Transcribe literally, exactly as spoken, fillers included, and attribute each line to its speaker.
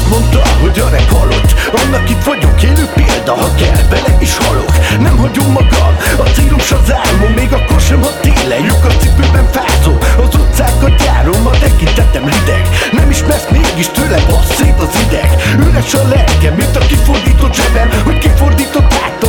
Speaker 1: Azt mondta, hogy a rap halott, annak itt vagyok, élő példa, ha kell, bele is halok. Nem hagyom magam, a célus az álmom, még akkor sem, ha télen lyukas cipőben fázom. Az utcákat járom, a tekintetem rideg, nem ismersz mégis tőle, bassz szét az ideg. Üres a lelkem, mint a kifordított zsebem, hogy kifordított át